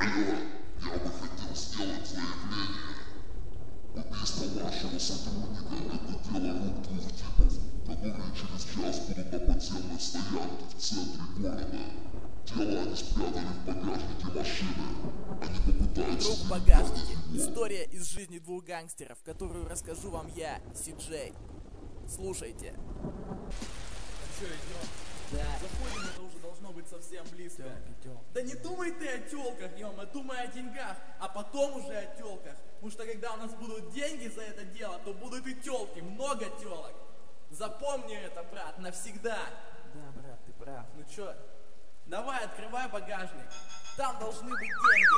Я бы хотел сделать заявление. Убийство вашего сотрудника – это дело рук двух типов, которые через час будут на подземной стоянке в центре города. Тело они спрятали в багажнике машины. Они попытаются Друг в багажнике. История из жизни двух гангстеров, которую расскажу вам я, Си-Джей. Слушайте. Что, идем? Да. Заходим, это уже должно быть совсем близко. Да не думай ты о тёлках, Ёма, думай о деньгах, а потом уже о тёлках. Потому что когда у нас будут деньги за это дело, то будут и тёлки, много тёлок. Запомни это, брат, навсегда. Да, брат, ты прав. Ну чё, давай, открывай багажник. Там должны быть деньги.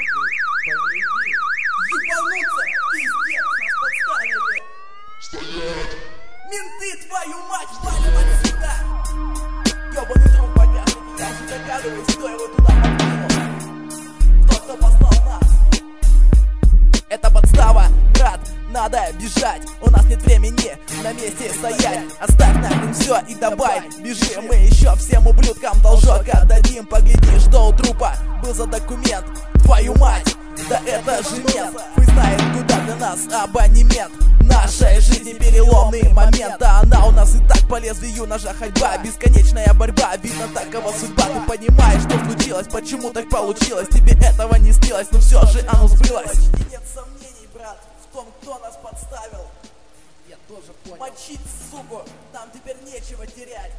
Ебануться, пиздец, нас подставили. стоять! Менты, твою мать, валим отсюда! Ёбаный труп в багажнике, я не догадываюсь, кто его туда подкинул. Тот, кто послал нас. Это подстава, брат, надо бежать. У нас нет времени на месте стоять. Оставь нахрен все и давай бежим. Мы еще всем ублюдкам должок отдадим. Погляди, что у трупа был за документ. Твою мать, да это же мент. Хуй знает, куда для нас абонемент. Нашей жизни переломный момент, а она у нас и так по лезвию ножа ходьба. Бесконечная борьба, видно такова судьба. Ты понимаешь, что случилось, почему так получилось. Тебе этого не снилось, но все же оно сбылось. Почти нет сомнений, брат, в том, кто нас подставил. Я тоже понял. Мочить, суку, нам теперь нечего терять.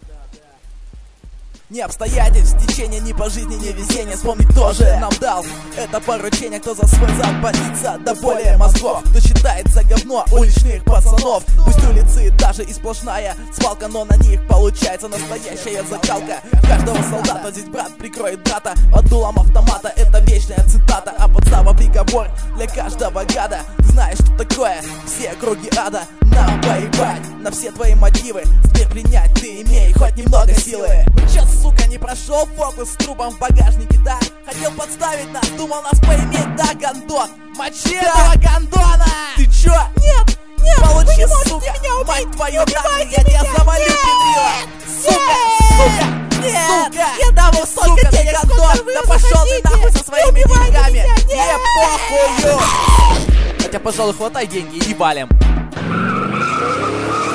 Ни обстоятельств, течение ни по жизни, ни везения. Вспомни, кто же нам дал это поручение. Кто за свой зад боится до боли мозгов. Кто считается говно уличных пацанов. Пусть улицы даже и сплошная свалка, но на них получается настоящая закалка каждого солдата. Здесь брат прикроет брата под дулом автомата. Это вечная цитата, а подстава приговор для каждого гада. Ты знаешь, что такое все круги ада. Нам поебать на все твои мотивы. Теперь принять ты имей хоть немного силы. Ну чё, сука, не прошел фокус с трупом в багажнике, да? Хотел подставить нас, думал нас поиметь, да, гондон? Мочи этого гондона! Ты чё? Нет, нет, Получи, вы не сука! можете меня убить! Мать твою, Убивайте нахуй, я тебя меня! завалю, Нет! педрила! Сука! Сука! Нет! Сука! Я дам вам столько Сука, ты денег, сколько гондон! вы Да пошел ты захотите! нахуй со своими Не убивайте деньгами! меня! Мне Нет! похую! Хотя, пожалуй, хватай деньги и валим.